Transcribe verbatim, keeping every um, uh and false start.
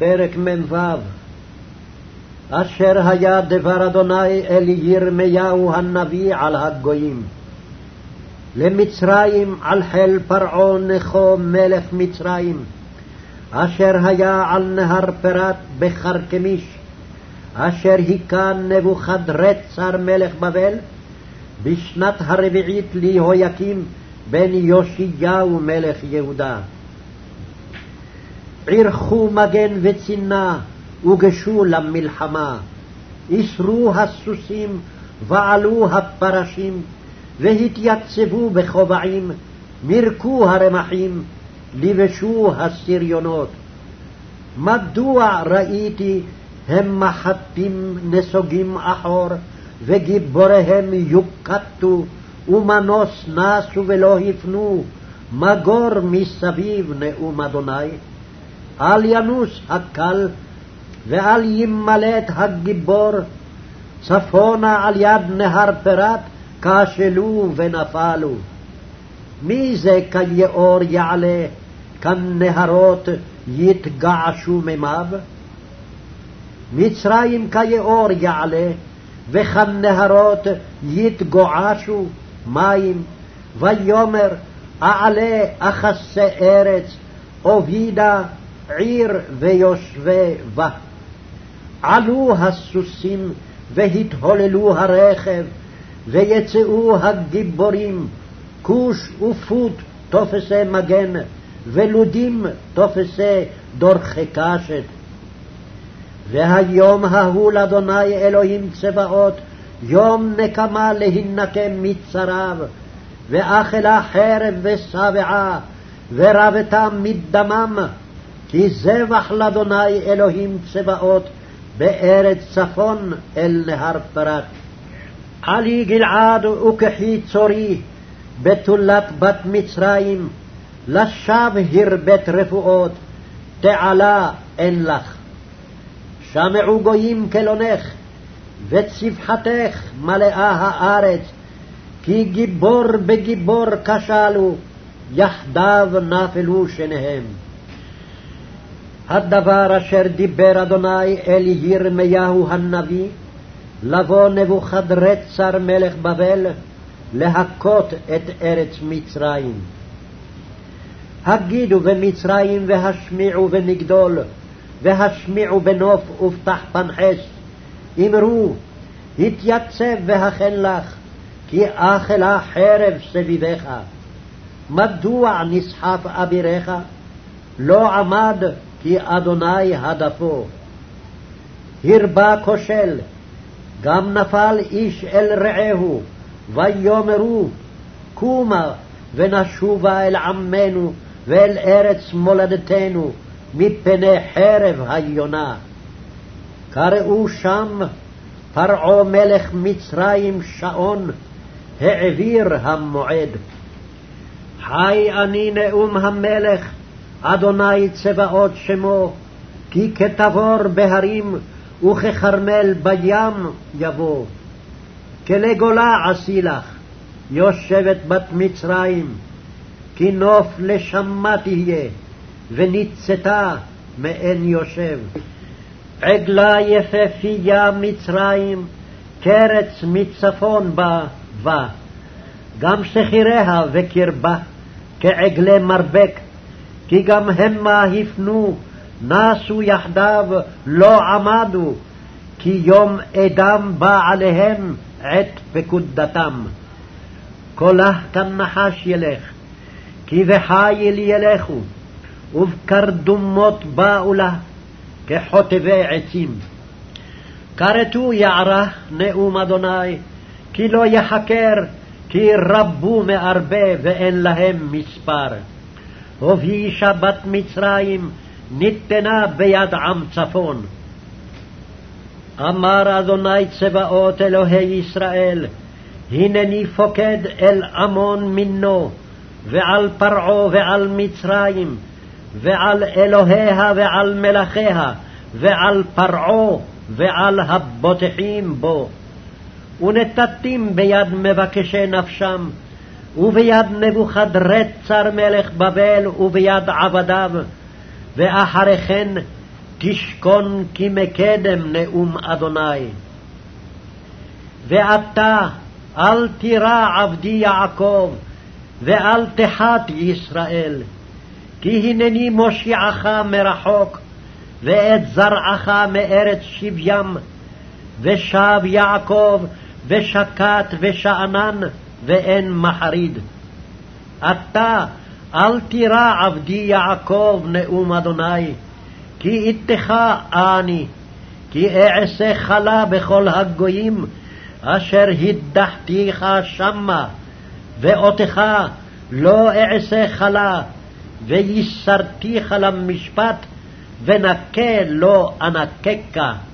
פרק מ"ו. אשר היה דבר אדוני אל ירמיהו הנביא על הגויים. למצרים על חיל פרעה נכו מלך מצרים, אשר היה על נהר פרת בחרקמיש, אשר היכה נבוכדרצר מלך בבל, בשנת הרביעית ליהויקים בן יאשיהו מלך יהודה. ערכו מגן וצינה וגשו למלחמה, איסרו הסוסים ועלו הפרשים, והתייצבו בכובעים, מרקו הרמחים, לבשו הסריונות. מדוע ראיתי הם מחטים נסוגים אחור, וגיבוריהם יוקטו, ומנוס נסו ולא הפנו, מגור מסביב נאום אדוני. אל ינוס הקל ואל ימלט הגיבור, צפונה על יד נהר פרת כשלו ונפלו. מי זה כיאור יעלה, כנהרות יתגעשו מימיו? מצרים כיאור יעלה, וכנהרות יתגועשו מים. ויאמר אעלה אכסה ארץ, אובידה עיר ויושבי בה. עלו הסוסים והתהוללו הרכב, ויצאו הגיבורים, כוש ופוט תופסי מגן, ולודים תופסי דורכי קשת. והיום ההוא לאדוני אלוהים צבאות, יום נקמה להינקם מצריו, ואכלה חרב ושבעה, ורבתה מדמם, כי זבח לאדוני אלוהים צבאות, בארץ צפון אל נהר פרת. עלי גלעד וכחי צורי, בתולת בת מצרים, לשווא הרבית רפואות, תעלה אין לך. שמעו גויים קלונך, וצבחתך מלאה הארץ, כי גיבור בגיבור כשלו, יחדיו נפלו שניהם. הדבר אשר דיבר אדוני אל ירמיהו הנביא, לבוא נבוכדרצר מלך בבל, להכות את ארץ מצרים. הגידו במצרים והשמיעו במגדול, והשמיעו בנוף ופתח פנחס. אמרו, התייצב והכן לך, כי אכלה חרב סביבך. מדוע נסחף אבירך? לא עמד, כי אדוני הדפו. הרבה כושל, גם נפל איש אל רעהו, ויאמרו, קומה ונשובה אל עמנו ואל ארץ מולדתנו, מפני חרב היונה. קראו שם פרעה מלך מצרים שעון, העביר המועד. חי אני נאום המלך, אדוני צבאות שמו, כי כתבור בהרים וככרמל בים יבוא. כלגולה עשי לך, יושבת בת מצרים, כי נוף לשמה תהיה, וניצתה מאין יושב. עגלה יפהפייה מצרים, קרץ מצפון בה בה. גם שכיריה וקרבה, כעגלי מרבק, כי גם המה הפנו, נסו יחדיו לא עמדו, כי יום אדם בא עליהם עת פקודתם. קולה כנחש ילך, כי בחיל ילכו, ובקרדומות באו לה, כחוטבי עצים. כרתו יערה נאום אדוני, כי לא יחקר, כי רבו מארבה ואין להם מספר. הובישה בת מצרים, ניתנה ביד עם צפון. אמר אדוני צבאות אלוהי ישראל, הנני פוקד אל עמון מינו, ועל פרעה ועל מצרים, ועל אלוהיה ועל מלכיה, ועל פרעה ועל הבוטחים בו. ונתתים ביד מבקשי נפשם, וביד נבוכדרצר מלך בבל וביד עבדיו, ואחרי כן תשכון כי מקדם נאום אדוני. ואתה אל תירא עבדי יעקב, ואל תחת ישראל, כי הנני מושיעך מרחוק, ואת זרעך מארץ שבים, ושב יעקב, ושקט ושאנן, ואין מחריד. אתה אל תירא עבדי יעקב נאום אדוני, כי איתך אני, כי אעשה חלה בכל הגויים, אשר הדחתיך שמה, ואותך לא אעשה חלה, ויסרתיך למשפט, ונקה לא אנקקה.